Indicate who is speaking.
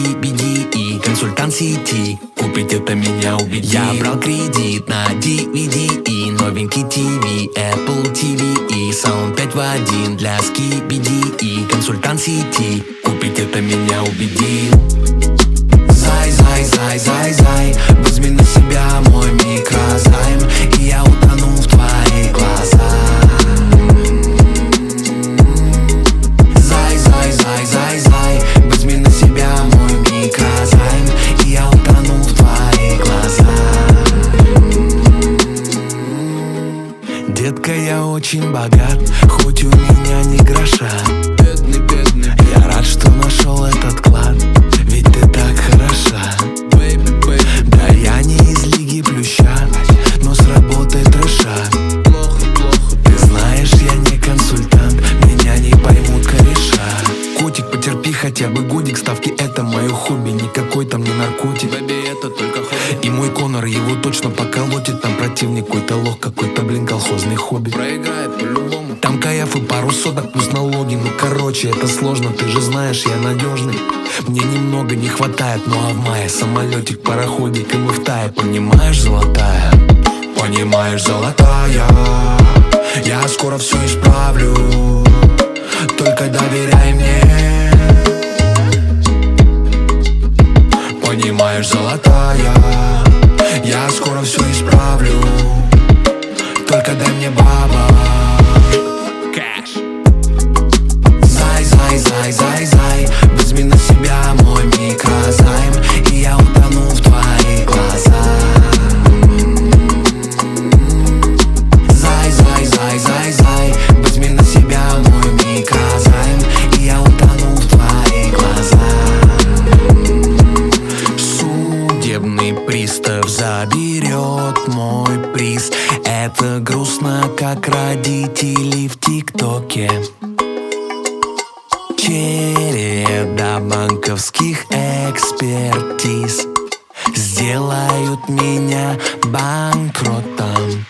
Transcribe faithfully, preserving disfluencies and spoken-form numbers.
Speaker 1: скибиди и консультант сети. Купить это меня убедит. Я брал кредит на ди ви ди и новенький ти ви, Apple ти ви и Sound пять в один для скибиди и консультант сети. Купить это меня убедит. Зай, зай, зай, зай, зай, возьми на себя мой микрозайм, и я утону в твоих глазах. Зай, зай, зай, зай, зай, возьми на себя мой микрозайм, и я утону в твоих глазах. Детка, я очень богат, хоть у меня ни гроша. Бедный, бедный, я рад, что нашел этот клад, ведь ты так хороша. Baby, baby. Да я не из лиги плюща, но с работы трэша. Плохо, плохо. Ты знаешь, я не консультант, меня не поймут кореша. Котик, потерпи хотя бы годик, ставки это мое хобби, никакой там не наркотик. Baby, это только хобби. И мой Конор его точно поколотит, там противник какой-то лох, какой-то, блин, колхозный хобби. Проиграет по-любому. Там кайф и пару соток плюс налоги, ну короче, это сложно, ты же знаешь, я надежный. Мне немного не хватает, ну а в мае самолетик, пароходик, и мы в тае. Понимаешь, золотая? Понимаешь, золотая? Я скоро все исправлю, только доверяй мне. Понимаешь, золотая? Я скоро все исправлю, только дай мне баба. Кэш. Зай, зай, зай, зай, зай, возьми на себя мой микрозайм, и я утону в твоих глазах. Зай, зай, зай, зай, зай, возьми на себя мой микрозайм, и я утону в твоих глазах. Судебный пристав заберет мой приз. Это грустно, как родители в ТикТоке. Череда банковских экспертиз сделают меня банкротом.